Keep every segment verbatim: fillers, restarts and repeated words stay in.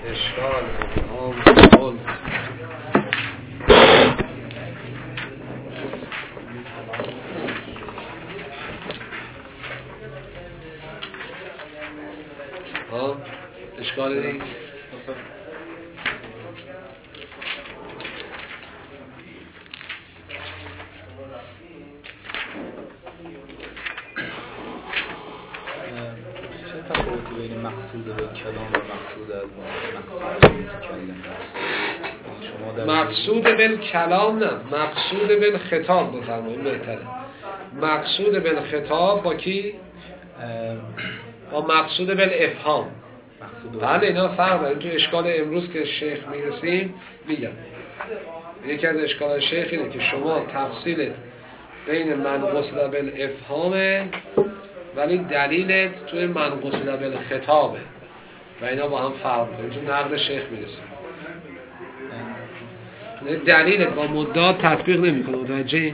اشکال ابهام ها اشکال نیست. بین مقصود به کلام و مقصود از مقصود متکلم است. مقصود به کلام نه، مقصود به خطاب بفرمایید بهتره. مقصود به خطاب با کی؟ با مقصود به افهام. بله اینا فرق داره. تو اشکال امروز که شیخ میرسیم میگم یکی از اشکال شیخ اینه که شما تفصیلت بین منقوص به افهامه ولی دلیلت توی منقوص به خطابه و اینا با هم فرق داره. تو نقد شیخ میرسیم دلیلت با مدعا تطبیق نمیکنه. متوجهی؟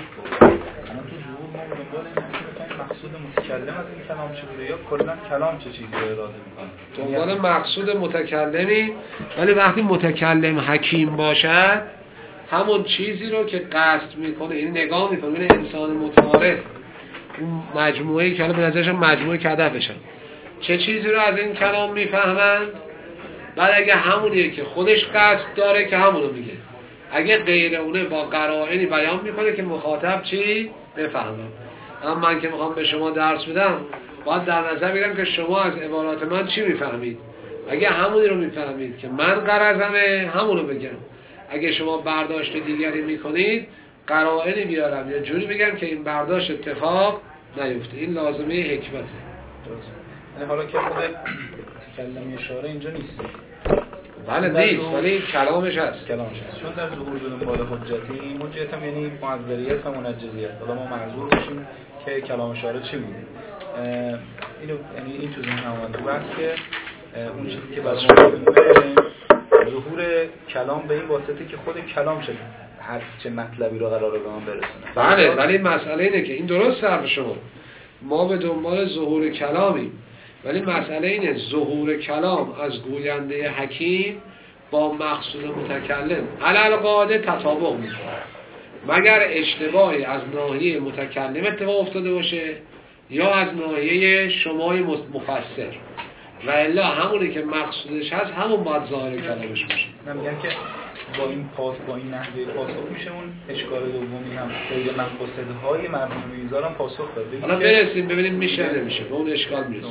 مقصود متکلم از این کلام چه بوده یا کلا کلام چه چیزی رو اراده میکنه؟ دنبال مقصود متکلمی، ولی وقتی متکلم حکیم باشد همون چیزی رو که قصد میکنه این نگاه میکنه این انسان متعارف اون مجموعه‌ای که حالا به نظرش مجموعه که هدفشن چه چیزی رو از این کلام میفهمند. بعد اگه همونیه که خودش قصد داره که همونو میگه، اگه غیر اونه با قرائنی بیان میکنه که مخاطب چی بفهمه. اما من که میخوام به شما درس بدم باید در نظر بگیرم که شما از عبارات من چی میفهمید. اگه همونی رو میفهمید که من غرضمه همونو بگم، اگه شما برداشت دیگری میکنید قرائنی بیارم یا جوری بگم که این برداشت اتفاق نیفته. این لازمه حکمته. درست. یعنی حالا که خود تکلمی اشاره اینجا نیست. بله نیست ولی کلامش هست. کلامش هست. چون در ظهور به دنبال حجتی، حجت هم یعنی معذریت و منجزیت. حالا ما معذور بشیم که کلام اشاره چی بوده. اینو یعنی این تو ذهن اومده بس که اون چیزی که برای ما میگه ظهور کلام به این واسطه که خود کلام شده هر چه مطلبی رو قراره به ما برسونه. بله ولی مسئله اینه که این درست حرف شما، ما به دنبال ظهور کلامیم، ولی مسئله اینه ظهور کلام از گوینده حکیم با مقصود متکلم علل قاعده تطابق میکنه مگر اشتباهی از ناحیه متکلم اتفاق افتاده باشه یا از ناحیه شمای مفسر، و الا همونی که مقصودش هست همون باید ظاهر کلامش باشه. من میگم که با این پاس با این نحوه پاسخ میشه اون اشکال دومی هم غیر مقصود های مرحوم میرزا هم پاسخ بده. حالا برسیم ببینیم میشه نمیشه به اون اشکال میرسیم.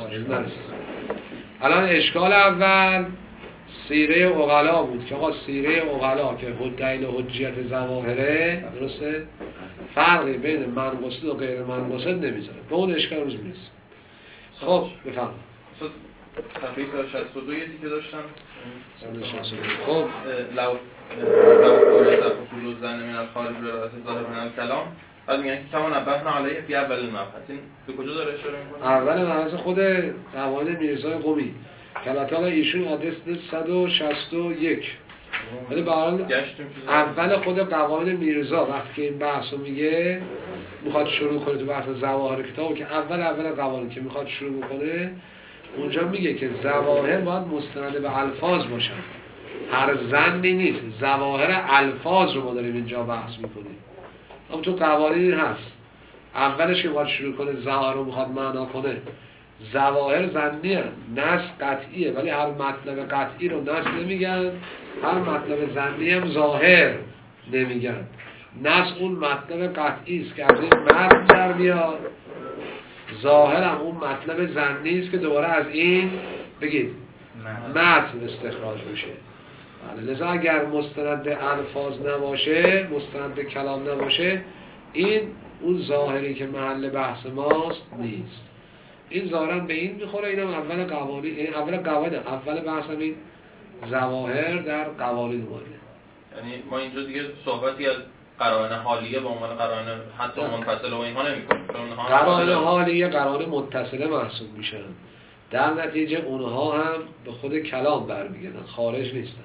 الان اشکال اول سیره عقلا بود که آقا سیره عقلا که دلیل حجیت ظواهره درسته فرقی بین منقصد و غیر منقصد نمیذاره. به اون اشکال روز میرسیم. خب بفهم صفحه صد و شصت و دو یه دیگه داشتم. صد و شصت و دو خب لو لو قارئ تفصیل الظن من الخارج برأس ظاهر من الکلام. بعد میگن که کمان نبهنا علیه فی اول المبحث. این به کجا داره اشاره میکنه؟ اول مبحث خود قواعد میرزای قمی که البته ایشون آدرس صد و شصت و یک ولی به هر حال اول خود قواعد میرزا وقتی که این بحثو میگه میخواد شروع کنه تو بحث ظواهر کتابو که اول اول قواعد که میخواد شروع کنه اونجا میگه که ظواهر باید مستند به الفاظ باشن، هر ظنی نیست. ظواهر الفاظ رو ما داریم اینجا بحث میکنیم. اما تو قواعد هست اولش که باید شروع کنه ظاهر رو میخواد معنا کنه. ظواهر ظنی هست، نص قطعیه ولی هر مطلب قطعی رو نص نمیگن، هر مطلب ظنی هم ظاهر نمیگن. نص اون مطلب قطعی است که از این متن در میاد، ظاهر هم اون مطلب ظنی است که دوباره از این بگید متن استخراج میشه. لذا اگر مستند به الفاظ نباشه، مستند به کلام نباشه، این اون ظاهری که محل بحث ماست نیست. این ظاهرا به این میخوره. اینم اول قوانین، اول قواعد، اول بحث این ظواهر در قوانین اومده. یعنی ما اینجا دیگه صحبتی از قرائن حالیه با عنوان قرائن حتی منفصله و اینها نمی‌کنیم. قرائن حالیه قرائن متصله محسوب میشن، در نتیجه اونها هم به خود کلام برمیگردن، خارج نیستن.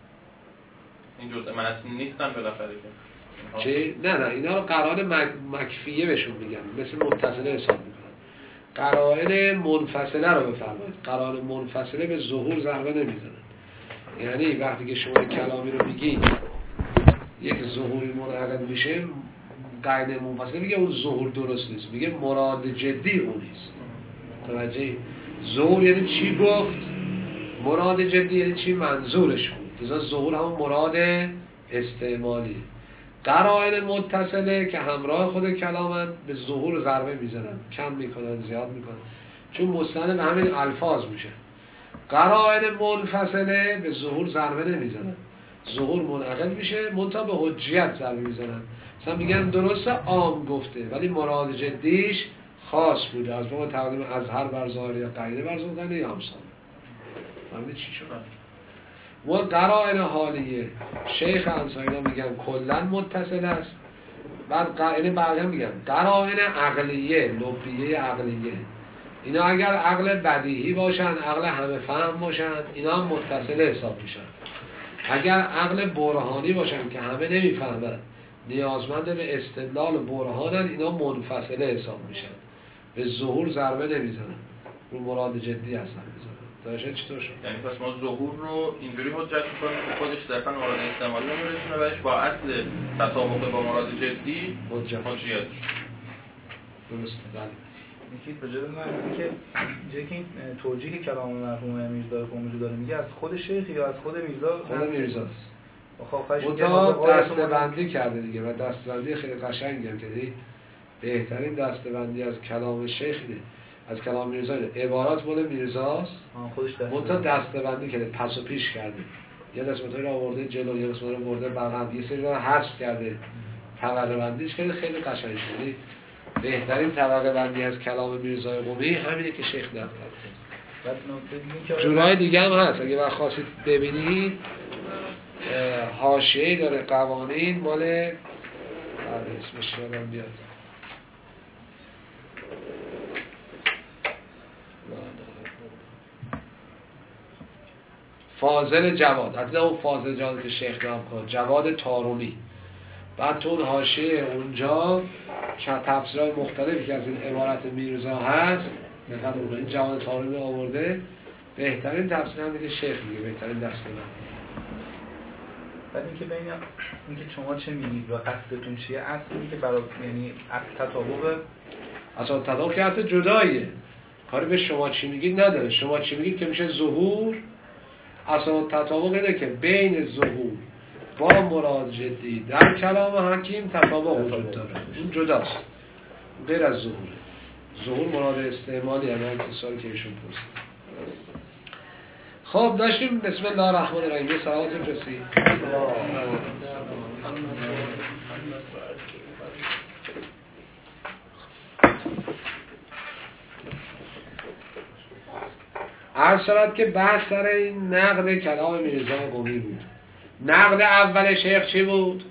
این جزء متن نیستن بالاخره که چی؟ نه نه اینا رو قرائن مک... مکفیه بهشون میگن، مثل متصله حساب میکنن. قرائن منفصله رو بفرمایید. قرائن منفصله به ظهور ضربه نمیزنن. یعنی وقتی که شما کلامی رو میگی یک ظهوری منعقد میشه، قاعده منفصله میگه اون ظهور درست نیست، میگه مراد جدی اون نیست. توجه؟ ظهور یعنی چی گفت؟ مراد جدی یعنی چی منظورش بود. لذا ظهور همون مراد استعمالی. قرائن متصله که همراه خود کلامن به ظهور ضربه میزنن، کم میکنن، زیاد میکنن، چون مستند به همین الفاظ میشه. قرائن منفصله به ظهور ضربه نمیزنن، ظهور منعقد میشه، منتها به حجیت ضربه میزنن. مثلا میگن درسته عام گفته ولی مراد جدیش خاص بوده، از باب تقدیم اظهر بر ظاهر یا قاعده بر ظاهر یا امثال. فهمیدید چی شد؟ و قرائن حالیه شیخ انصاری میگن کلا متصل است. بعد قرائن بعدا میگن قرائن عقلیه، لبیه عقلیه، اینا اگر عقل بدیهی باشن، عقل همه فهم باشن، اینا هم متصل حساب میشن. اگر عقل برهانی باشن که همه نمیفهمن، نیازمند به استدلال و برهانن، اینا منفصله حساب میشن، به ظهور ضربه نمیزنن، رو مراد جدی هستن میزنن. داشته چطور شد؟ یعنی پس ما ظهور رو اینجوری حجت میکنیم که خودش صرفا مراد استعمالی نمیرسونه بهش، با اصل تطابق با مراد جدی حجت حجیت درسته. بله یکی بجای من که جایی که این توجیه کلام مرحوم میرزا قمی داره میگه از خود شیخ یا از خود میرزا؟ خود میرزاست. خب متا دسته‌بندی کرده دیگه و دسته‌بندی خیلی قشنگی هم که بهترین دسته‌بندی از کلام شیخ اینه، از کلام میرزا اینه. عبارات مال میرزاست، متا دسته‌بندی کرده، پس و پیش کرده، یه قسمت‌ها رو آورده جلو، یه قسمت‌ها رو آورده بغل، یه سری رو حذف کرده، طبقه بندیش خیلی خیلی قشنگ شده. بهترین طبقه بندی از کلام میرزا قمی همینه که شیخ نقل کرده. جورای دیگه هم هست اگه وقت خواستید ببینید، حاشیه‌ای داره قوانین مال بعد اسمش یادم بیاد، فاضل جواد، حتی اون فاضل جواد که شیخ نام کنه، جواد تارومی. بعد تو اون حاشیه اونجا که تفسیرهای مختلفی که از این عبارت میرزا هست، مثلا این جواد تارومی آورده، بهترین تفسیر هم دیگه شیخ میگه، بهترین دسته من. بعد اینکه بین اینکه شما چه میگید و قصدتون چیه، اصلی که برای یعنی اصل تطابق، اصلا تطابق که اصلا جداییه، کاری به شما چی میگید نداره. شما چی میگید که میشه ظهور. اصلا تطابق اینه که بین ظهور با مراد جدی در کلام حکیم تطابق وجود داره، این جداست، غیر از ظهور. ظهور مراد استعمالی، یعنی اتصالی که ایشون پرسید. خب داشتیم بسم الله الرحمن الرحیم. یه سلامت رسی عرض شد که بحث سر این نقل کلام میرزا قمی بود. نقل اول شیخ چی بود؟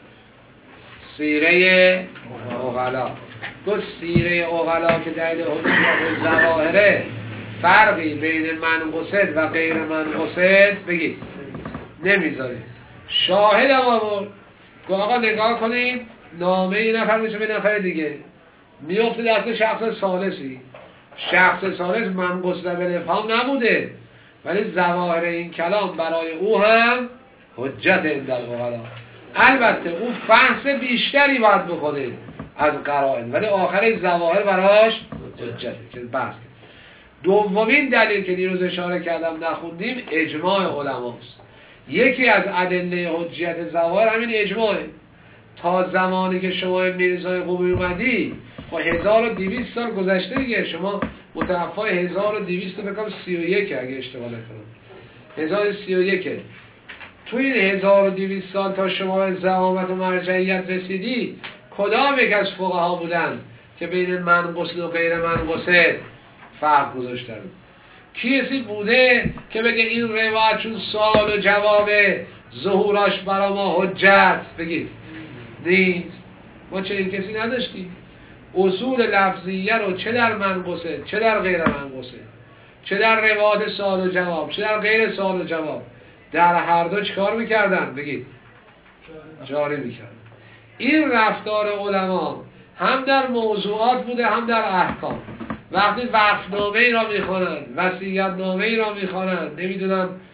سیره عقلا. گفت سیره عقلا که دلیل حجیت ظواهره، فرقی بین منقصد و غیر منقصد بگید نمیذاره. شاهد هم آورد، گفت آقا نگاه کنیم نامه این نفر میشه به نفر دیگه، میفته دست شخص ثالثی، شخص ثالث منقصد به افهام نبوده ولی ظواهر این کلام برای او هم حجت عند العقلا. البته او فحص بیشتری باید بکنه از قرائن، ولی آخر ظواهر براش حجته که بحث. دومین دلیل که دیروز اشاره کردم نخوندیم، اجماع علماست. یکی از ادله حجیت ظواهر همین اجماعه. تا زمانی که شما میرزای قمی اومدی با هزار و دویست سال گذشته دیگه، شما متوفای هزار و دویست بکنم سی و یک اگه اشتباه نکنم، هزار و سی و یک. تو این هزار و دویست سال تا شما به زعامت و مرجعیت رسیدی، کدام یک از فقها بودن که بین منقصد و غیر منقصد فرق گذاشتن؟ کسی بوده که بگه این روایت چون سوال و جواب ظهوراش برای ما حجت بگید؟ نیست. ما چنین کسی نداشتیم. اصول لفظیه رو چه در منقصد چه در غیر منقصد، چه در روایت سوال و جواب چه در غیر سوال و جواب، در هر دو چیکار میکردن؟ بگید جاری میکردن. این رفتار علما هم در موضوعات بوده هم در احکام. وقتی وقفنامه ای را میخوانند، وصیت‌نامه ای را میخوانند، نمیدونم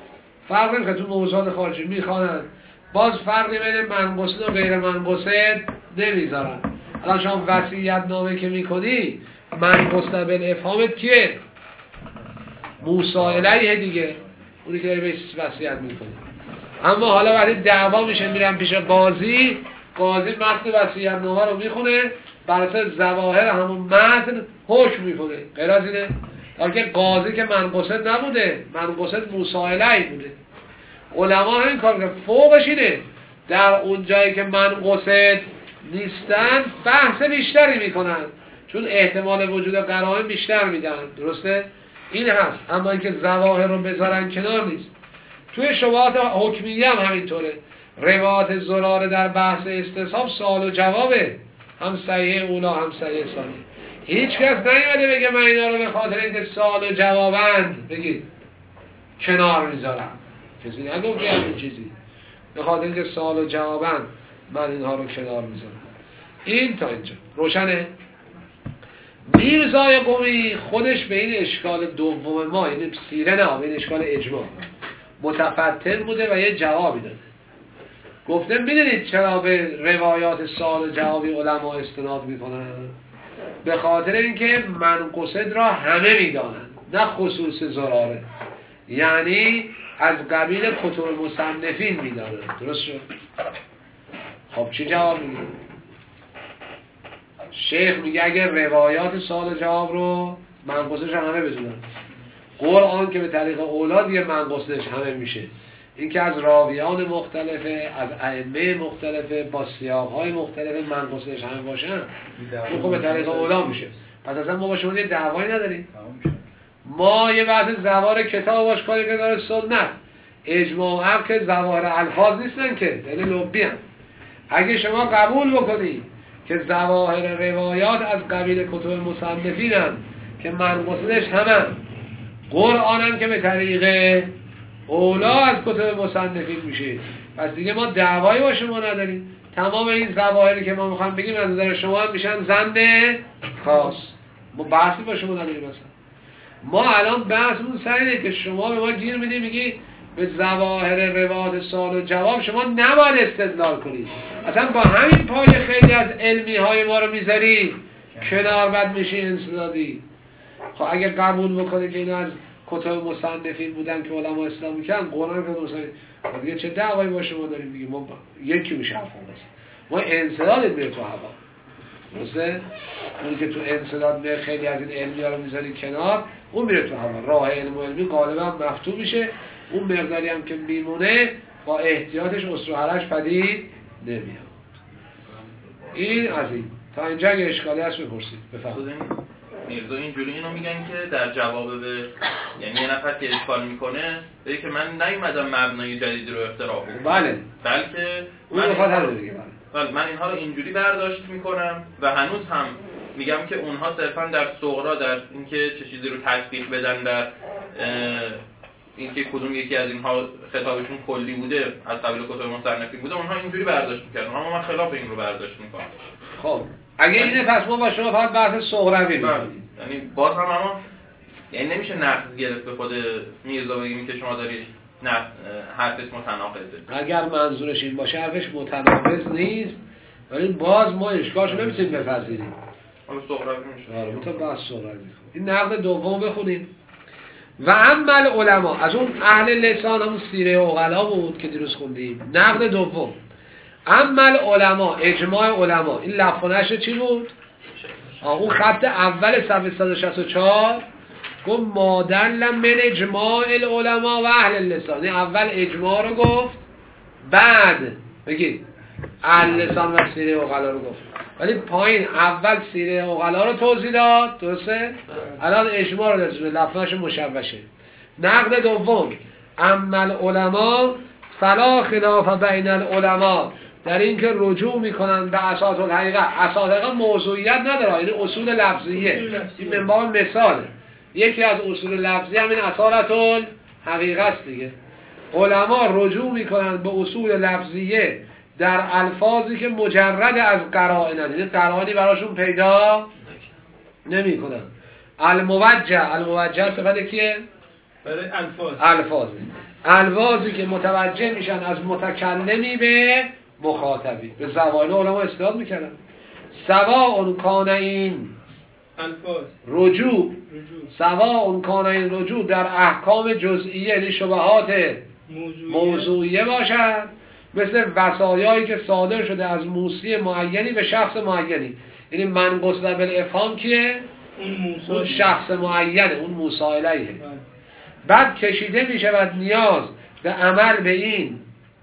فرق نمیکنه تو موضوعات خارجی میخوانن، باز فرقی بین منقصد و غیر منقصد نمیذارن. الان شما وصیت نامه که میکنی منقصد بالافهامت کیه؟ موسی الیه دیگه، اونی که داری بهش وصیت میکنی. اما حالا وقتی دعوا میشه میرن پیش قاضی، قاضی متن وصیت نامه رو میخونه، بر اساس ظواهر همون متن حکم میکنه. غیر از اینه؟ که قاضی که منقصد نبوده، منقصد موسی الیه بوده. علما همین کار میکنن. فوقش اینه در اون جایی که منقصد نیستن بحث بیشتری میکنن، چون احتمال وجود قرائن بیشتر میدن. درسته؟ این هست. اما اینکه ظواهر رو بذارن کنار نیست. توی شبهات حکمیه هم همینطوره. روایات زراره در بحث استصحاب سوال و جوابه، هم صحیح اولا هم صحیح ثانی. هیچ کس نیومده بگه من اینا رو به خاطر اینکه سوال و جوابند بگید کنار میذارم. کسی نگفت که همین چیزی به خاطر اینکه سوال و جوابند من اینها رو کنار میذارم. این تا اینجا روشنه؟ میرزای قمی خودش به این اشکال دوم ما، یعنی سیره نه، به این اشکال اجماع متفتن بوده و یه جوابی داده. گفته میدونید چرا به روایات سوال و جوابی علما استناد میکنن؟ به خاطر اینکه منقصد را همه میدانند، نه خصوص زراره، یعنی از قبیل کتب مصنفین میدانند. درست شد؟ خب چی جواب میگه؟ شیخ میگه اگر روایات سوال و جواب رو منقصدش همه بدونن، قرآن که به طریق اولاد یه منقصدش همه میشه، این که از راویان مختلفه، از ائمه مختلفه، با سیاق‌های مختلف منقصدش همه باشن، اون خب به طریق اولاد میشه. پس اصلا ما با شما یه دعوایی نداریم. ما یه بحث زوار کتاب باش کاری که داره سنت اجماع هم که زوار الفاظ نیستن که دلیل لبی هم. اگه شما قبول بکنی که ظواهر روایات از قبیل کتب مصنفین هم که منقصدش همه قرآن هم که به طریق اولا از کتب مصنفین میشه، پس دیگه ما دعوایی با شما نداریم. تمام این ظواهری که ما میخوایم بگیم از نظر شما هم میشن ظن خاص. ما بحثی با شما نداریم. مثلا ما الان بحثمون سریعه که شما به ما گیر میدی میگی به ظواهر روایات سوال و جواب شما نباید استدلال کنید. اصلا با همین پای خیلی از علمی های ما رو میذاری کنار، بد میشی انسدادی. خب اگر قبول بکنی که اینا از کتب مصنفین بودن که علما اسلام میکنن، قرآن که مصنفین، خب دیگه چه دعوایی با شما داریم؟ دیگه ما یکی میشه حرف بس. ما انسداد میره تو هوا. درسته؟ اون که تو انسداد میره خیلی از این علمی ها رو میذاری کنار، اون میره تو هوا. راه علم و علمی غالبا مفتوح میشه. اون مقداری هم که میمونه با احتیاطش اسروحرش پدید نمیاد. این از این تا اینجا اگه اشکالی هست بپرسید. بفرمایید. میرزا اینجوری اینو میگن که در جواب به یعنی یه نفر که اشکال میکنه بگه که من نیومدم مبنای جدیدی رو اختراع کنم، بله، بلکه من اینها رو دیگه بله من اینها رو اینجوری برداشت میکنم و هنوز هم میگم که اونها صرفا در صغرا، در اینکه چه چیزی رو تطبیق بدن، در اینکه کدوم یکی از اینها خطابشون کلی بوده از قبیل کتب مصنفین بوده، اونها اینجوری برداشت میکردن، اما من خلاف این رو برداشت میکنم. خب اگه اینه پس ما با شما فقط بحث صغروی می‌کنیم. یعنی باز هم اما یعنی نمیشه نقد گرفت به خود میرزا بگیم که شما داری نه حرفش متناقضه. اگر منظورش این باشه حرفش متناقض نیست، ولی باز ما اشکالشو نمیتونیم بپذیریم. حالا صغروی میشه. آره متأ بحث صغروی. این نقد دوم بخونیم. و عمل علما، از اون اهل لسان همون سیره عقلا بود که دیروز خوندیم. نقد دوم عمل علما، اجماع علما. این لفظش چی بود؟ اون خط اول صفحه صد و شصت و چهار گفت مادل من اجماع العلماء و اهل لسان. اول اجماع رو گفت، بعد بگید اهل لسان و سیره عقلا رو گفت، ولی پایین اول سیره عقلا رو توضیح داد. درسته؟ الان اجماع رو داد، لفظش مشوشه. نقد دوم عمل علما فلا خلاف بین العلماء، در این که رجوع میکنن به اساس الحقیقه. اساس الحقیقه موضوعیت نداره، این اصول لفظیه. این من باب مثاله. یکی از اصول لفظی همین اصالت الحقیقه است دیگه. علما رجوع میکنن به اصول لفظیه در الفاظی که مجرد از قرائن، یعنی قرائنی براشون پیدا نمیکنن. الموجه، الموجه صفت کیه؟ برای الفاظ. الفاظ. الفاظی که متوجه میشن از متکلمی به مخاطبی. به زوایای علما استناد میکردن. سواء کان این الفاظ رجوع سواء کان این رجوع در احکام جزئیه یعنی شبهات موضوعیه باشد، مثل وصایایی که صادر شده از موصی معینی به شخص معینی. یعنی منقص بالافهام کیه؟ اون, اون شخص معینه، اون موصی الیه. بعد کشیده می شود نیاز به عمل به این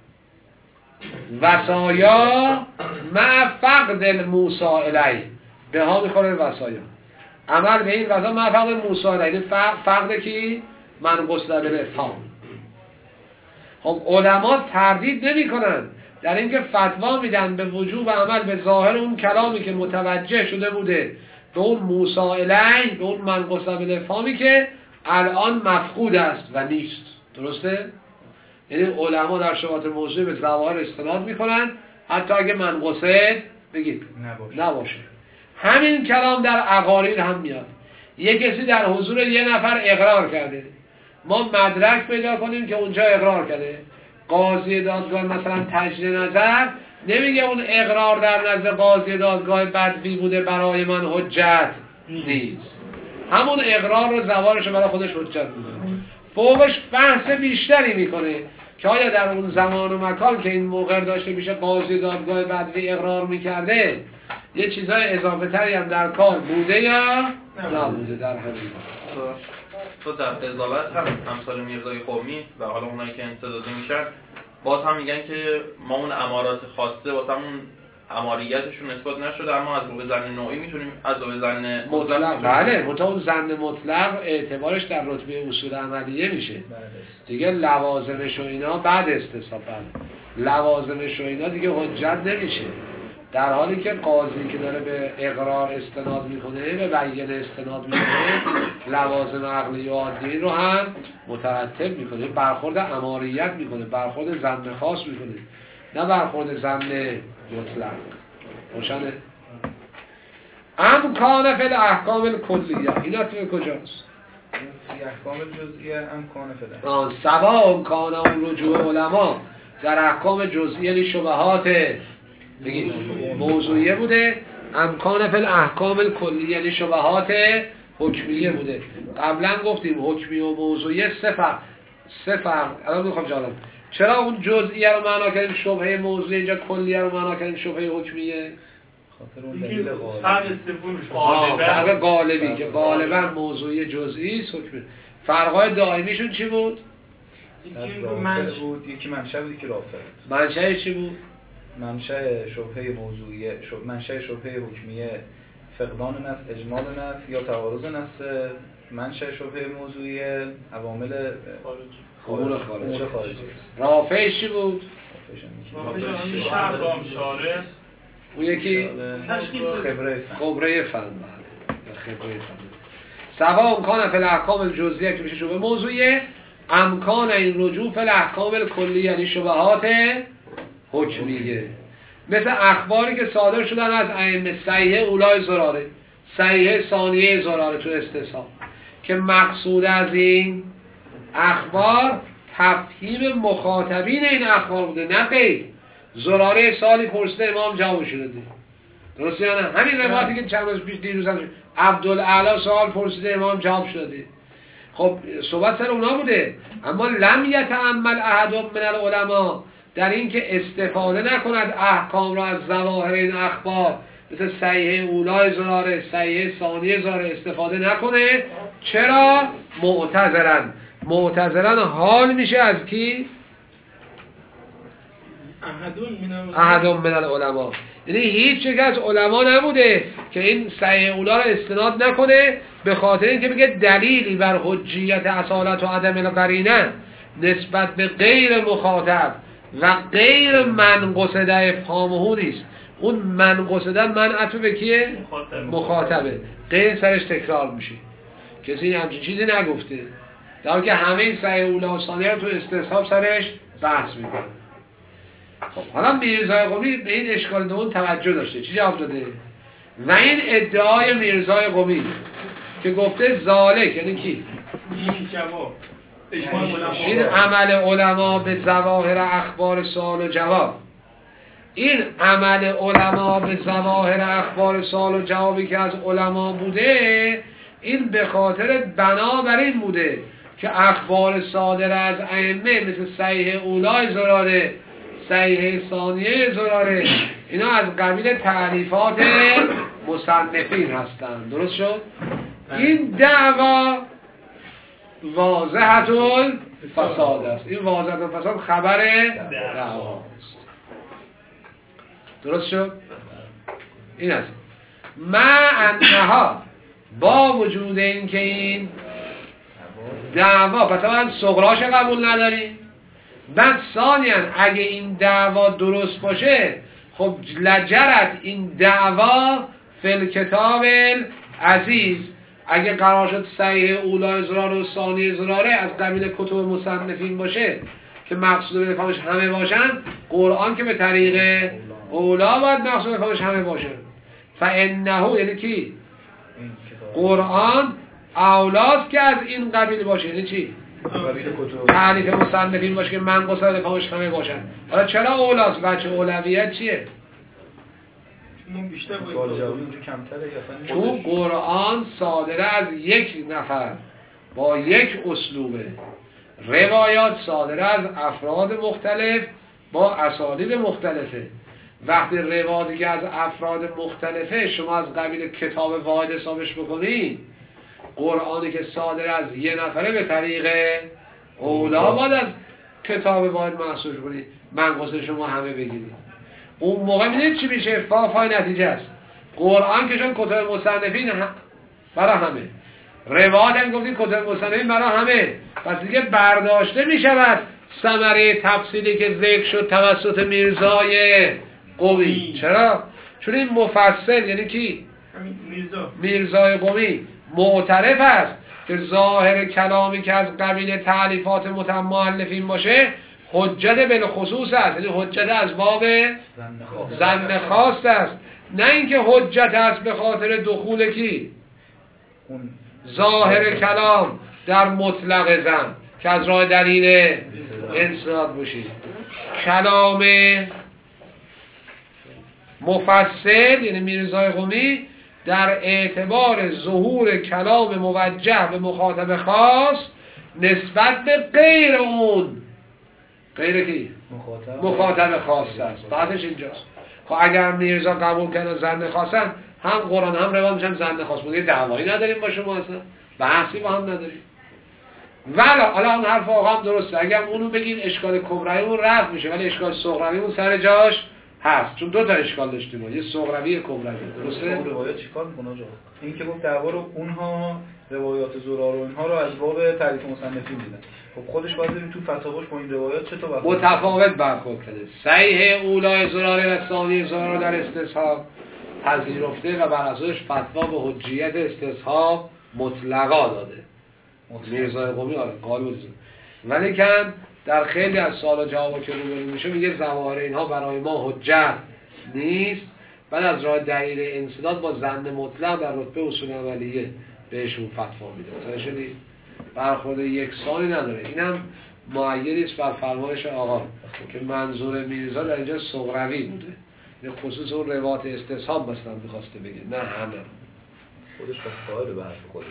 وصایا مع فقد الموصی الیه. به ها میخوره وصایا، عمل به این وصایا مع فقد الموصی الیه. فقد کی؟ منقص بالافهام. خب علما تردید نمی کنن در اینکه فتوا میدن به وجوب عمل به ظاهر اون کلامی که متوجه شده بوده به اون موصی الیه، به اون منقص بالافهامی که الان مفقود است و نیست. درسته؟ یعنی علما در شبهات موضوعی به ظواهر استناد میکنن حتی اگه منقصد بگید نباشه. نباشه. همین کلام در عقاریر هم میاد. یک کسی در حضور یه نفر اقرار کرده، ما مدرک پیدا کنیم که اونجا اقرار کرده. قاضی دادگاه مثلا تجدید نظر نمیگه اون اقرار در نزد قاضی دادگاه بدوی بوده برای من حجت نیست. همون اقرار رو زوارش برای خودش حجت میدونه. فوقش بحث بیشتری میکنه که آیا در اون زمان و مکان که این موقع داشته میشه قاضی دادگاه بدوی اقرار میکرده یه چیزای اضافه تری هم در کار بوده یا نبوده. در همین تو در قضاوت هم امثال میرزای قومی و حالا اونایی که انتداده میشن باز هم میگن که ما اون امارات خاصه واسه همون اماریتشون اثبات نشده، اما از رو به زن نوعی میتونیم از رو به زن مطلق. بله مطلق اون زن مطلق اعتبارش در رتبه اصول عملیه میشه دیگه. لوازمش و اینا بعد استصحاب، لوازمش و اینا دیگه حجت نمیشه، در حالی که قاضی که داره به اقرار استناد میکنه به بیان استناد میکنه لوازم عقلی و عادی رو هم مترتب میکنه، برخورد اماریت میکنه، برخورد زن خاص میکنه، نه برخورد زن مطلق. روشنه؟ امکان فی الاحکام الکلیه اینا تو کجاست؟ احکام جزئیه امکان فی آن سوا امکان اون رجوع علما در احکام جزئیه یعنی شبهات بگید موضوعیه بوده، امکان فی الاحکام الکلیه یعنی شبهات حکمیه بوده. قبلا گفتیم حکمی و موضوعیه صفر صفر. الان میخوام جالب چرا اون جزئیه رو معنا کردیم شبهه موضوعی، اینجا کلیه رو معنا کردیم شبهه حکمیه؟ خاطر اون دلیل غالبی فرق غالبی که غالبا موضوعی جزئی است حکمی. فرقای دائمیشون چی بود؟ یکی منشأ بود، یکی منشأ بود، یکی رافع. منشأ چی بود؟ منشأ شبهه موضوعی، شب منشأ شبهه حکمیه فقدان نص، اجمال نص یا تعارض نص. منشأ شبهه موضوعی عوامل امور خارجی. خارجی. رافعش چی بود؟ رافعش شرط امشاره. اون یکی خبره خبره فن. خبره فن. سوا امکان فی الاحکام الجزئیه که میشه شبهه موضوعیه، امکان این رجوع فی الاحکام الکلیه یعنی شبهات حکمیه. مثل اخباری که صادر شدن از ائمه صحیحه اولای زراره، صحیحه ثانیه زراره تو استصحاب، که مقصود از این اخبار تفهیم مخاطبین این اخبار بوده، نه غیر. زراره سالی پرسیده امام جوابش داده، درسته یا نه؟ همین روایتی که چند روز پیش دیروز هم عبدالاعلی سوال پرسیده امام جواب داده. خب صحبت سر اونا بوده، اما لم یتأمل احد من العلماء در این که استفاده نکند احکام را از ظواهر این اخبار، مثل صحیحه اولای زراره، صحیحه ثانیه زراره استفاده نکنه. چرا؟ معتذرن. معتذرن حال میشه از کی؟ احدون من العلماء. یعنی هیچ یک از علما نبوده که این صحیح اولا را استناد نکنه به خاطر اینکه بگه دلیلی بر حجیت اصالت و عدم القرینه نسبت به غیر مخاطب و غیر منقصده افهامه نیست. اون منقصده منعت به کیه؟ مخاطبه. غیر سرش تکرار میشه، کسی همچین چیزی نگفته، در حالی که همه این صحیح اولا و ثانیه رو تو استصحاب سرش بحث میکنه. خب حالا میرزای قمی به این اشکال دوم توجه داشته. چی جواب داده؟ و این ادعای میرزای قمی که گفته زالک یعنی کی؟ این جواب این عمل علما به ظواهر اخبار سوال و جواب. این عمل علما به ظواهر اخبار سوال و جوابی که از علما بوده، این به خاطر بنابراین بوده که اخبار صادر از ائمه مثل صحیح اولای زراره، صحیح ثانیه زراره، اینا از قبیل تعریفات مصنفین هستند. درست شد؟ این دعوا واضحة الفساد است. این واضحة الفساد خبر دعوا است. درست شد؟ این است. ما انها با وجود این که این دعوا، پس من صغراش قبول نداریم. بعد ثانیاً اگه این دعوا درست باشه، خب لجرت این دعوا فی الکتاب عزیز، اگه قرار شد صحیح اولای زراره و ثانی زراره از قبیل کتب مصنفین باشه که مقصود به فهمش همه باشن، قرآن که به طریق اولا باید مقصود به فهمش همه باشه. فانه یعنی کی؟ قرآن اولاست که از این قبیل باشه. یعنی چی؟ تعریف مصنفین باشه که من قصد به فهمش همه باشن. حالا چرا اولاست؟ بچه اولویت چیه؟ چون قرآن صادره از یک نفر با یک اسلوبه، روایات صادره از افراد مختلف با اسالید مختلفه. وقتی روایاتی که از افراد مختلفه شما از قبیل کتاب واحد حسابش بکنی، قرآنی که صادره از یه نفره به طریق اولا باید از کتاب واحد محسوب کنی، منقصه شما همه بگیرید. اون موقع میدید چی میشه؟ فافای نتیجه است. قرآن که چون کتاب مصنفین هم برای همه، روایات هم گفتیم کتاب مصنفین برای همه، پس دیگه برداشته میشود ثمره تفصیلی که ذکر شد توسط میرزای قومی. چرا؟ چون این مفصل یعنی کی؟ میرزا میرزای قومی معترف است که ظاهر کلامی که از قبیل تألیفات متمؤلفین باشه حجت بالخصوص است، یعنی حجت از باب ظن خاص است، نه اینکه حجت است به خاطر دخول کی؟ ظاهر کلام در مطلق ظن که از راه دلیل انسداد باشید. کلام مفصل یعنی میرزای قمی در اعتبار ظهور کلام موجه به مخاطب خاص نسبت به غیر اون، غیر کی؟ مخاطب, مخاطب خاص است. بعدش اینجاست. خب اگر میرزا قبول کنه ظن خاصن، هم قرآن هم روایت میشن ظن خاص. بودی دعوایی نداریم با شما اصلا، بحثی با هم نداریم. ولی حالا اون حرف آقا هم درسته، اگر اونو بگین اشکال کبرایی اون رفت میشه، ولی اشکال صغروی اون سر جاش هست، چون دو تا اشکال داشتیم، یه صغروی کبرایی. درسته؟ اون روایت چیکار میکنه آقا؟ این که گفت دعوا رو اونها روایات زرار و اینها رو از باب تعریف مصنفین دیدن. خب خودش باید بریم تو فتاواش با این روایات چطور متفاوت برخورد کرده. صحیح اولای زراره و ثانی زراره در استصحاب پذیرفته و بر اساسش فتوا به حجیت استصحاب مطلقا داده. میرزای قمی آره قال بود. ولی کن در خیلی از سوال و جواب که روبرو میشه میگه ظواهر اینها برای ما حجت نیست، بعد از راه دلیل انسداد با ظن مطلق در رتبه اصول عملیه بهشون فتوا میده. مثلا شدی برخورد یکسانی نداره. اینم معیدی است بر فرمایش آقا که منظور میرزا در اینجا صغروی بوده، یعنی خصوص اون روایات استصحاب مثلا می‌خواسته بگه، نه همه. خودش قائل به حرف خودشه.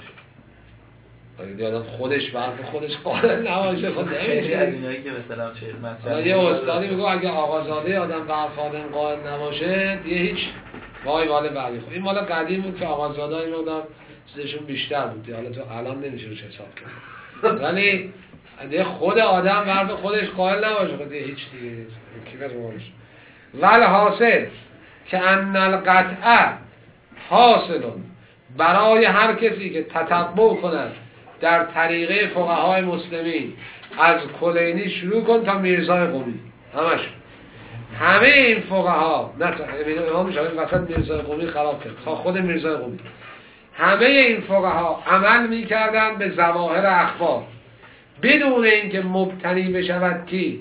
اگه آدم خودش به حرف خودش قائل نباشه خود نمیشه. از اینایی که مثلا شیخ مثلا یه استادی میگه اگه آقازاده آدم به حرف آدم قائل نباشه دیگه هیچ وای واله بعدی خود. این مال قدیم بود که آقازاده این آدم چیزشون بیشتر بود، حالا تو الان نمیشه روش حساب کرد. ولی دیگه خود آدم به حرف خودش قائل نباشه خود هیچ دیگه کی بهش. ول حاصل که ان القطع حاصل برای هر کسی که تتبع کند در طریقه فقهای مسلمین، از کلینی شروع کن تا میرزای قمی، همش همه این فقها، نه امام شافعی وسط میرزای قمی خراب کرد تا خود میرزای قمی، همه این فقها عمل میکردن به ظواهر اخبار بدون اینکه مبتنی بشود کی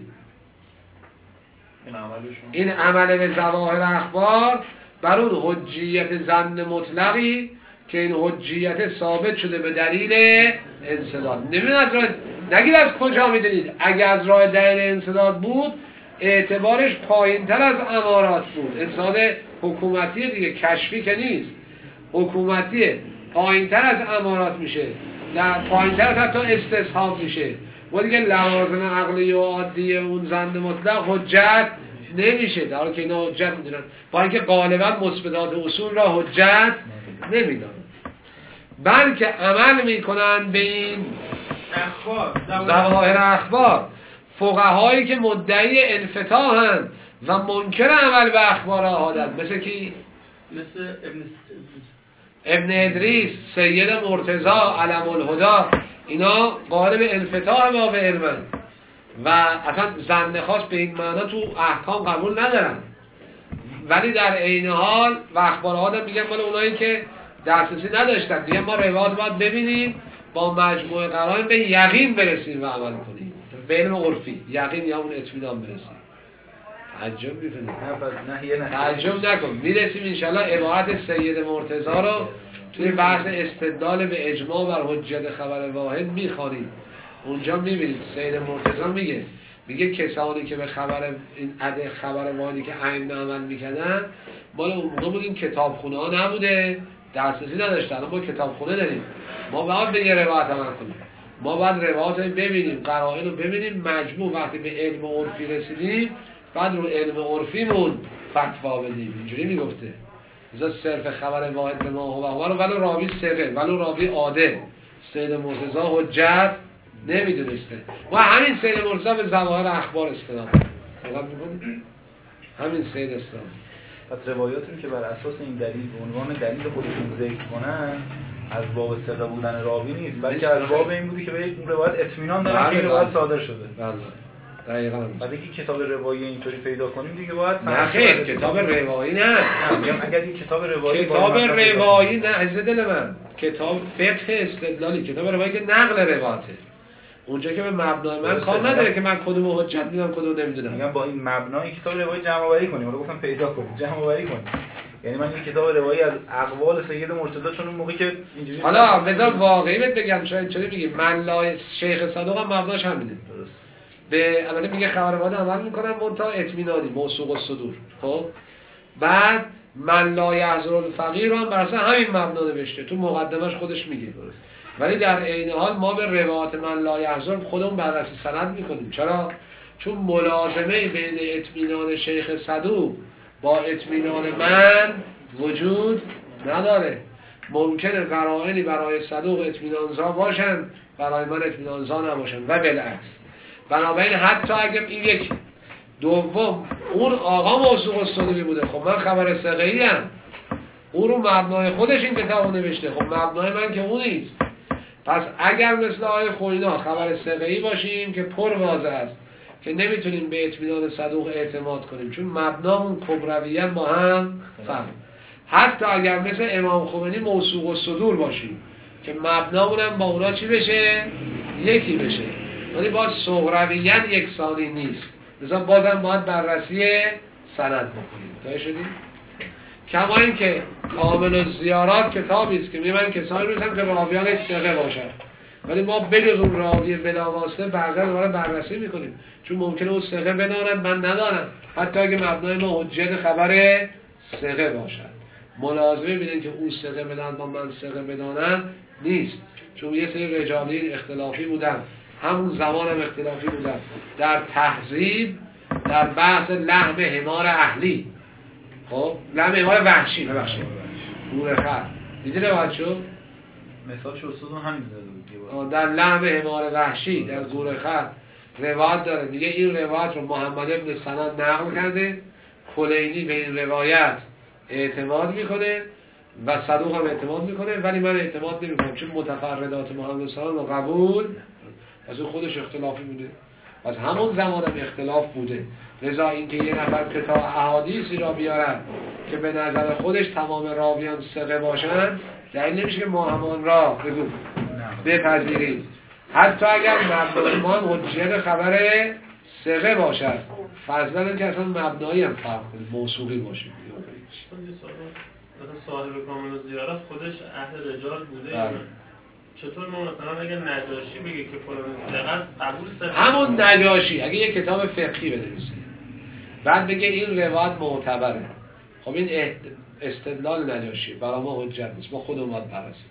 این عمل به ظواهر اخبار بر اون حجیت ظن مطلقی که این حجیت ثابت شده به دلیل انسداد. نمیدونم نگید از کجا میدونید. اگر از راه دلیل انسداد بود اعتبارش پایین تر از امارات بود. انسداد حکومتی دیگه، کشفی که نیست، حکومتیه، پایین تر از امارات میشه، در پایین تر از حتی استصحاب میشه و دیگه لوازم عقلی و عادی اون زند مطلق حجت نمیشه، در حالی که اینا حجت میدونن، با اینکه غالبا مثبتات اصول را حجت نمیدونن، بلکه عمل میکنن به این ظواهر اخبار. فقهایی که مدعی انفتاحن و منکر عمل به اخبار احادت، مثل کی؟ مثل ابن ابن ادریس، سید مرتضی، علم الهدا، اینا قائل به انفتاح ما به علمن و اصلا ظن خاص به این معنا تو احکام قبول ندارن، ولی در عین حال و اخبار احادت میگن مال اونایی که دسترسی نداشتن، میگن ما روایات باید ببینیم با مجموعه قرائن به یقین برسیم و عمل کنیم، به علم عرفی یقین یا اون اطمینان برسیم. تعجب میکنیم، تعجب نکن، میرسیم انشالله عبارت سید مرتضی رو توی بحث استدلال به اجماع بر حجت خبر واحد میخوانیم. اونجا میبینید سید مرتضی میگه میگه کسانی که به خبر این عده خبر واحدی که عین عمل میکنن مال اون موقع بود این کتابخونه ها نبوده، دسترسی نداشتن، ما کتابخونه داریم، ما باید به یه روایت عمل کنیم، ما باید روایت رو ببینیم، قرائن رو ببینیم، مجموع وقتی به علم عرفی رسیدیم بعد رو علم عرفیمون فتوا بدیم. اینجوری میگفته ازا صرف خبر واحد به ما هو هو ولو راوی ثقه ولو راوی عادل سید مرتضی حجت نمیدونسته و همین سید مرتضی به ظواهر اخبار استناد میکنه، همین سید استناد. پس روایاتی که بر اساس این دلیل به عنوان دلیل خودشون ذکر کنن از باب ثقه بودن راوی نیست، بلکه از باب این بودی که به اون روایت اطمینان دارن که این روایت صادر شده. بله دقیقاً. بعد اینکه کتاب روایی اینطوری پیدا کنیم دیگه باید نه خیر کتاب روایی نه، میگم اگر این کتاب روایی کتاب روایی نه عزیز دل من، کتاب فقه استدلالی، کتاب روایی که نقل روایته، اونجا که به مبنای من کار نداره که من کدوم حجت میدم کدوم نمیدونم. میگم با این مبنای کتاب روایی جمع آوری کنیم، حالا گفتم پیدا کنیم جمع آوری کنیم، یعنی من این کتاب روایی از اقوال سید مرتضی چون اون موقعی که اینجوری حالا بذار واقعی بهت بگم، شاید چطوری میگی من لای شیخ صدوق هم مبناش همینه، درست به البته میگه خبر واحد عمل میکنن منتها اطمینانی موثوق الصدور. خب بعد من لا یحضر الفقیر رو هم بر اساس همین مبنا نوشته، تو مقدمش خودش میگه، ولی در عین حال ما به روایات من لا یحضر خودمون بررسی سند میکنیم. چرا؟ چون ملازمه بین اطمینان شیخ صدوق با اطمینان من وجود نداره. ممکنه قرائنی برای صدوق اطمینان‌زا باشن برای من اطمینان‌زا نباشن و بالعکس. بنابراین حتی اگر این یک دوم اون آقا موثوق الصدوری بوده، خب من خبر ثقه‌ای ام، اون رو مبنای خودش این کتابو نوشته، خب مبنای من که اون نیست. پس اگر مثل آقای خوینا خبر ثقه‌ای باشیم که پر واضح است که نمیتونیم به اطمینان صدوق اعتماد کنیم چون مبنامون کبرویاً با هم فرق، حتی اگر مثل امام خمینی موثوق الصدور باشیم که مبنامون هم با اونا چی بشه؟ یکی بشه، ولی باز صغرویاً یکسانی نیست، لذا بازم باید بررسی سند بکنیم. تا شدیم؟ کما این که کامل الزیارات کتابی است که میگن کسانی میرسن که راویان ثقه باشن، ولی ما بجز اون راوی بلاواسطه بقیه دوباره بررسی میکنیم چون ممکنه اون ثقه بدانن من ندانم، حتی اگه مبنای ما حجت خبر ثقه باشد. ملازمه ببینن که اون ثقه بدن با من ثقه بدانن نیست، چون یه سری رجالین اختلافی بودن، همون زمان هم اختلافی بودن در تهذیب، در بحث لحم حمار اهلی، خب لحم حمار وحشی ببخشید گوره خر دیدی روایت شد؟ مثال شد استادون همین زده بود در لحم حمار وحشی در گوره خر روایت داره، میگه این روایت رو محمد ابن سنان نقل کرده، کلینی به این روایت اعتماد میکنه و صدوق هم اعتماد میکنه، ولی من اعتماد نمیکنم چون متفردات محمد سنان رو قبول از اون خودش اختلافی بوده، از همون زمان هم اختلاف بوده. لذا اینکه یه نفر کتاب احادیثی را بیارن که به نظر خودش تمام راویان ثقه باشن دلیل نمیشه که ما همان را بگو بپذیرید، حتی اگر مبنای ما حجت خبر ثقه باشد، فضلا اینکه اصلا مبنایی هم فرق کنید موثوقی باشید. مثلا صاحب کامل الزیارت خودش اهل رجال بوده؟ چطور ما مثلا اگه نجاشی بگه که فلان ثقه قبول سر همون نجاشی اگه یه کتاب فقهی بنویسه بعد بگه این روایت معتبره، خب این استدلال نجاشی برای ما حجت نیست، ما خودمون باید بررسی.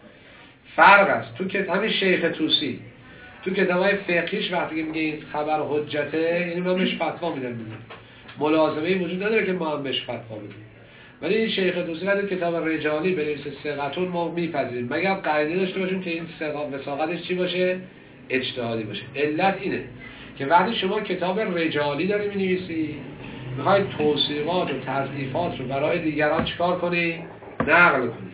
فرق است تو که همین شیخ طوسی تو کتابای فقهیش وقتی که میگه این خبر حجته، یعنی ما بهش فتوا میدن دیگه، ملازمه‌ای وجود نداره که ما هم بهش فتوا بدیم. ولی این شیخ طوسی وقتی کتاب رجالی بنویسه ثقتون ما میپذیریم مگر قاعده داشته باشیم که این ثقت وثاقتش چی باشه؟ اجتهادی باشه. علت اینه که وقتی شما کتاب رجالی داری می‌نویسی میخوای توصیفات و تضعیفات رو برای دیگران چکار کنی؟ نقل کنی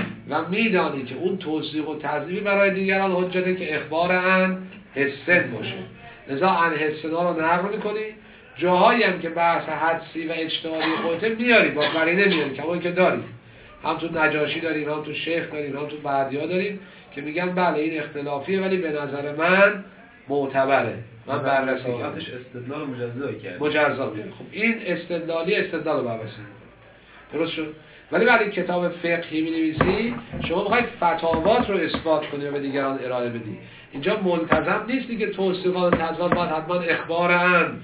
و میدانی که اون توصیف و تضعیفی برای دیگران حجته که اخبار عن حسن باشه، لذا عن حسنا رو نقل میکنی. جاهایی هم که بحث حدسی و اجتهادی خودته میاری با قرینه میاری که همون که داریم، هم تو نجاشی داریم، هم تو شیخ داریم، هم تو بعدیا داریم که میگن بله این اختلافیه ولی به نظر من معتبره، من بررسی کردم، استدلال مجزا کرد مجزا میاره. خب این استدلالی استدلال رو بررسی میکنه، درست شد؟ ولی وقتی کتاب فقهی می‌نویسی شما می‌خواید فتاوات رو اثبات کنی و به دیگران ارائه بدی. اینجا ملتزم نیستی که توصیفات و تضاد باید حتما اخبار عن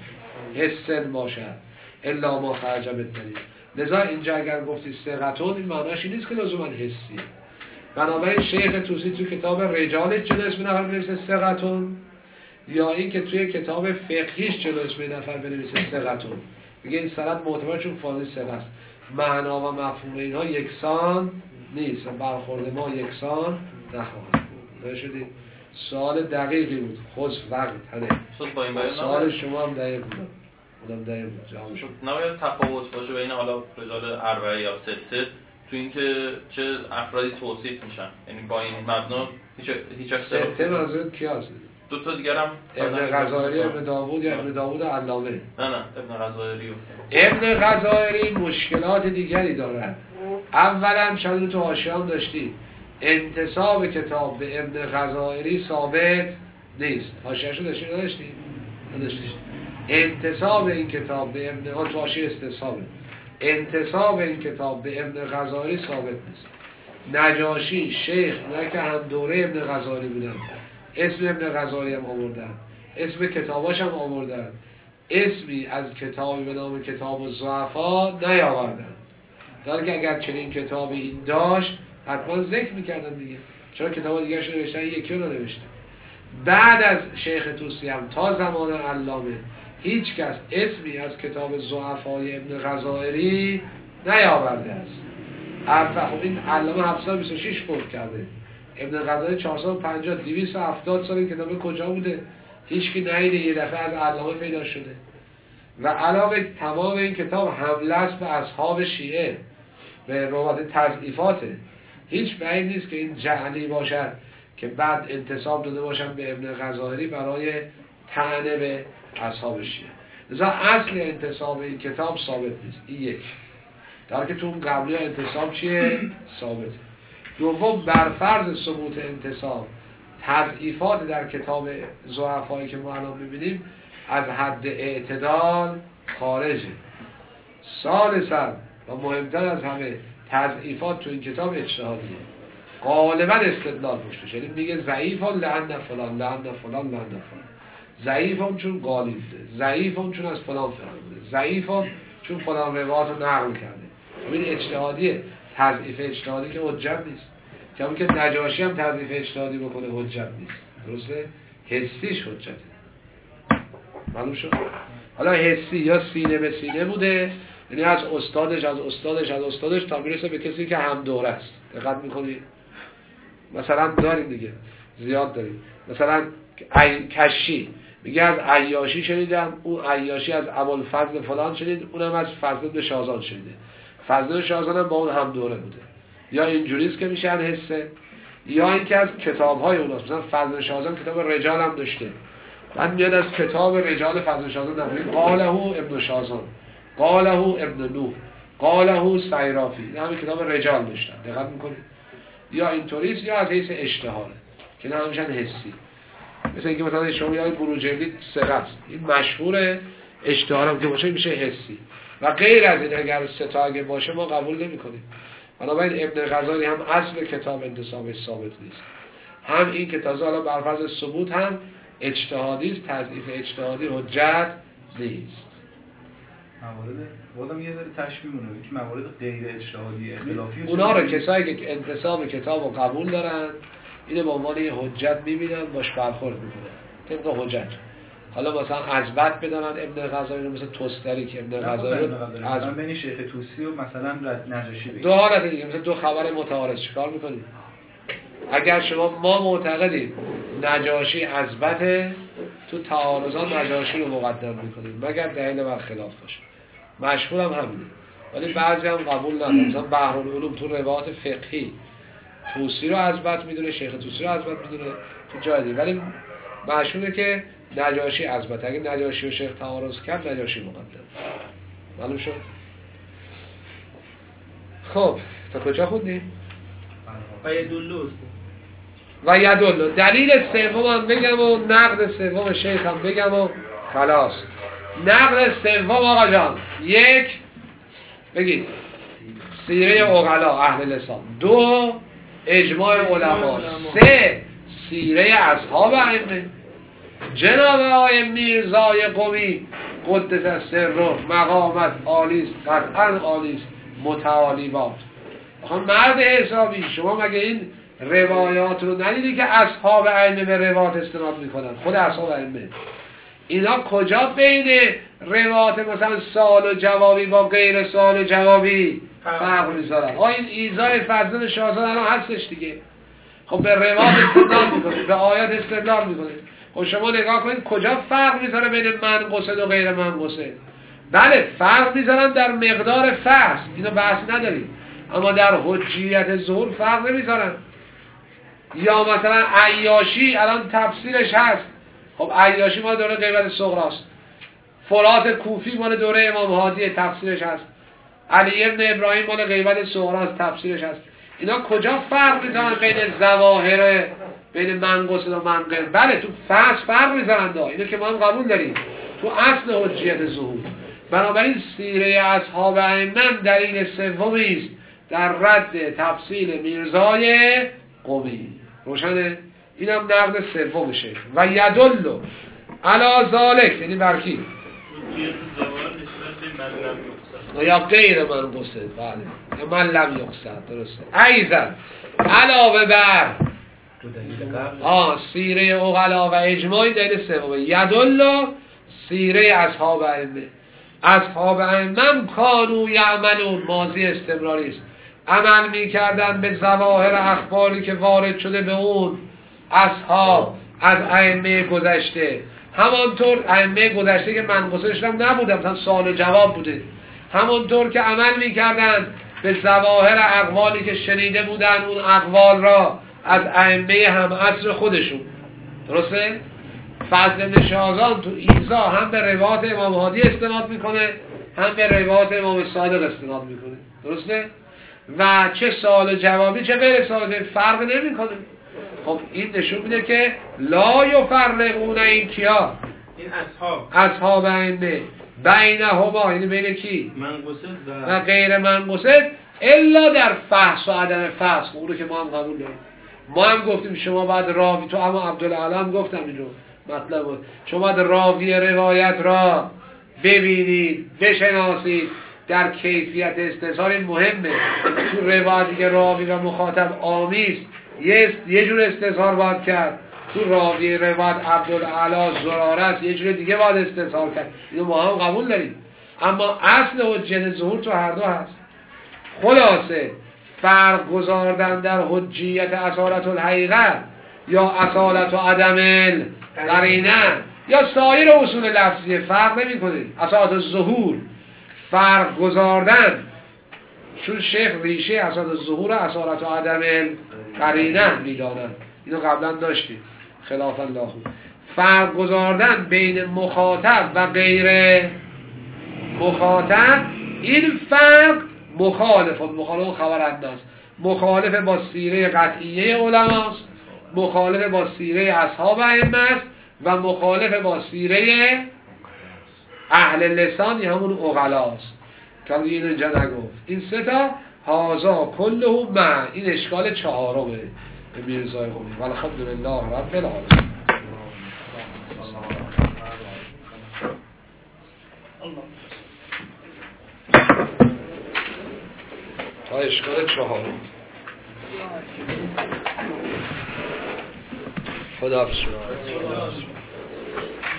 حسن باشد الا ما خرج بالدلیل. لذا اینجا اگر گفتی ثقتون این معناش این نیست که لزوما حسیه. بنابراین شیخ طوسی تو کتاب رجالش جلو اسم نفر بنویسه ثقتون، یا این که توی کتاب فقهیش جلو اسم نفر بنویسه ثقتون، میگه این سند معتبر چون فاضل ثقه است. معنا و مفهوم اینها یکسان نیست و برخورد ما یکسان نخواهد بود. نشدید؟ سوال دقیقی بود، خود وقت تنه سوال شما هم دقیق بود، بودم دقیق بود جواب شد. نباید تفاوت باشه بین حالا رجال اربعه یا سته تو اینکه چه افرادی توصیف میشن، یعنی با این مبنا هیچ هیچ اختلافی سته منظور کی هست؟ دو تا دیگر هم ابن غزائری، ابن داوود یا ابن داوود علامه؟ نه نه ابن غزائری. ابن غزائری مشکلات دیگری دارد. اولا شاید تو حاشیه هم داشتی انتساب کتاب به ابن غزائری ثابت نیست. حاشیه‌شو داشتی نداشتی؟ نداشتی. انتساب این کتاب به ابن ها تو حاشیه استصحابه. انتساب این کتاب به ابن غزائری ثابت نیست. نجاشی شیخ نه که هم دوره ابن غزائری بودن، اسم ابن غزائری هم آوردن، اسم کتاباش هم آوردن، اسمی از کتابی به نام کتاب الضعفا نیاوردن. در که اگر چنین کتابی این داشت حتما ذکر میکردن دیگه، چرا کتاب دیگه شو نوشتن یکی رو نوشتن. بعد از شیخ طوسی هم تا زمان علامه هیچ کس اسمی از کتاب ضعفای ابن غزائری نیاورده است. عرفه خب این علامه هفتصد و بیست و شش فوت کرده، ابن غزائری چهارصد و پنجاه دویست و هفتاد سال این کتاب کجا بوده؟ هیچ کی ندیده، یه دفعه از علامه پیدا شده. و علاوه تمام این کتاب حمله است به اصحاب شیعه، به روایت تضعیفاته. هیچ بعید نیست که این جعلی باشد که بعد انتساب داده باشن به ابن غزائری برای طعنه به اصحاب شیعه. لذا اصل انتساب این کتاب ثابت نیست. این یک. در که تو اون قبلی انتساب چیه؟ ثابته. دوم بر فرض ثبوت انتساب تضعیفات در کتاب ضعفایی که ما الان می‌بینیم از حد اعتدال خارجه. ثالثاً و مهمتر از همه تضعیفات تو این کتاب اجتهادیه، غالبا استدلال پشتش، یعنی میگه ضعیفان لعن فلان لعن فلان لعن فلان، ضعیفان چون قالی بوده، ضعیفان چون از فلان فلان بوده، ضعیفان چون فلان روایت رو نقل کرده. این اجتهادیه، تضعیف اجتهادی که حجت نیست. که همون که نجاشی هم تضعیف اجتهادی بکنه حجت نیست، درسته؟ حسیش حجته. معلوم شد؟ حالا حسی یا سینه به سینه بوده، یعنی از استادش از استادش از استادش تا میرسه به کسی که هم دوره است. دقت میکنی؟ مثلا داریم دیگه، زیاد داریم. مثلا ای... کشی میگه از عیاشی شنیدم، اون عیاشی از ابوالفضل فلان شنید، اونم از فضل بن شازان شنیده، فضل بن شازان هم با اون هم دوره بوده. یا اینجوریست که میشه حسه، یا اینکه از کتاب‌های اوناست. مثلا فضل بن شازان کتاب رجال هم داشته، من میاد از کتاب رجال فضل بن شازان نمیگه قاله ابن شازان، قاله ابن نوح، قاله سیرافی، این همین کتاب رجال داشتن. دقت میکنید؟ یا اینطوریست یا از حیث اشتهاره که نه همیشن حسی. مثل اینکه مثلا شما یا بروجردی ثقه است، این مشهور اشتهارم که باشه میشه حسی و غیر از این. اگر ستا اگه باشه ما قبول نمی‌کنیم. بنابراین ابن غزالی هم اصل کتاب انتسابش ثابت نیست. هم این که تازه حالا بر فرض ثبوت هم اجتهادی است، تضعیف اجتهادی حجت نیست. موارد بودم یه ذره تشبیه مونه که موارد غیر اجتهادی اختلافی اونا رو کسایی که انتساب کتاب و قبول دارن اینو به عنوان یه حجت میبینن، باش برخورد میکنن طبق حجت. حالا مثلا عزبت بدانن ابن غزالی رو، مثل توستری که ابن غزالی رو از بین شیخ طوسی و مثلا نجاشی بگیم، دو حالت دیگه، مثل دو خبر متعارض چیکار میکنیم؟ اگر شما ما معتقدیم نجاشی عزبته، تو تعارضان نجاشی رو مقدم میکنیم مگر دلیل بر خلاف باشه. مشهور هم همینه، ولی بعضی هم قبول ندارن. مثلا بحرالعلوم تو روایات فقهی طوسی رو عزبت میدونه، شیخ طوسی رو عزبت میدونه تو جای دیگه، ولی مشهوره که نجاشی عزبت. اگه نجاشی و شیخ تعارض کرد نجاشی مقدم. معلوم شد؟ خب تا کجا خوندیم؟ و یدلو و یدلو. دلیل سوم هم بگم و نقد سوم شیخ هم بگم و خلاص. نقد سوم آقا جان، یک بگید سیره عقلا اهل لسان، دو اجماع علما، سه سیره اصحاب ائمه. جناب آقای میرزای قمی قدس سره مقامت عالیست، قطعا عالیست، متعالی باد. آخه مرد حسابی، شما مگه این روایات رو ندیدی که اصحاب ائمه به روایات استناد میکنن؟ خود اصحاب ائمه اینا کجا بین روایات مثلا سوال و جوابی با غیر سوال و جوابی فرق میذارن؟ آ این ایزای فضل شاهزاده الان هستش دیگه. خب به روایات استدلال میکنه، به آیات استدلال میکنه. خب شما نگاه کنید کجا فرق میذاره بین منقصد و غیر منقصد. بله فرق میذارن در مقدار فصل، اینو بحث نداریم، اما در حجیت ظهور فرق نمیذارن. یا مثلا عیاشی الان تفسیرش هست، خب عیاشی مال دوره غیبت صغراست، فرات کوفی مال دوره امام هادی تفسیرش هست، علی ابن ابراهیم مال غیبت صغراست تفسیرش هست. اینا کجا فرق میذارن بین ظواهر، بین منقصد و منقصد؟ بله تو فصل فرق میذارن دا، اینو که ما هم قبول داریم تو اصل حجیت ظهور. بنابراین سیره اصحاب ائمه دلیل سومی است در رد تفصیل میرزای قمی. روشنه؟ اینم نقد سومشه. و یدلو علی ذالک، یعنی بر کی؟ یا غیر منقصد. بله یا من لم یقصد، درسته. ایضا علاوه بر آه سیره عقلا و اجماعی دلیل سومه. یدلو سیره اصحاب ائمه. اصحاب ائمه کانوا یعملون، ماضی استمراری است، عمل میکردن به ظواهر اخباری که وارد شده به اون اصحاب از ائمه گذشته. همانطور ائمه گذشته که منقصدش هم نبودن، مثلا سوال و جواب بوده، همانطور که عمل میکردن به ظواهر اقوالی که شنیده بودن اون اقوال را از ائمه هم عصر خودشون. درسته؟ فضل بن شاهزان تو ایزا هم به روایات امام هادی استناد میکنه، هم به روایات امام صادق استناد میکنه. درسته؟ و چه سوال جوابی چه غیر سوال جوابی فرق نمیکنه. خب این نشون میده که لا یفرقون، این کیا؟ این اصحاب اصحاب ائمه، بینهما یعنی بین کی؟ منقصد و غیر منقصد، الا در فحص و عدم فحص. اون رو که ما هم قبول داریم. ما هم گفتیم شما بعد راوی، تو اما عبدالعلا هم گفتم اینو مطلب بود، شما بعد راوی روایت را ببینید، بشناسید، در کیفیت استظهار این مهمه. تو روایتی که راوی و مخاطب آمیز یه یه جور استظهار باید کرد، تو راوی روایت عبدالعلا زراره است یه جور دیگه باید استظهار کرد. اینو ما هم قبول داریم، اما اصل حجیت ظهور تو هر دو هست. خلاصه فرق گذاردن در حجیت اصالت الحقیقت یا اصالت و عدم قرینه یا سایر اصول لفظی فرق نمی کنه. اصالت الظهور فرق گذاردن، چون شیخ ریشه اصالت الظهور و اصالت و عدم قرینه میدانن، اینو قبلا داشتیم خلاف الله. فرق گذاردن بین مخاطب و غیر مخاطب، این فرق مخالف مخالف خبرنده است، مخالف با سیره قطعیه علماست، مخالف با سیره اصحاب ائمه است و مخالف با سیره اهل لسان یا همون عقلاست که این اینجا نگفت. این سه تا هازا کله من، این اشکال چهارمه. به میرزای قمی. والحمدلله رب العالمین. تا اشکال چهارم. خدا حافظ.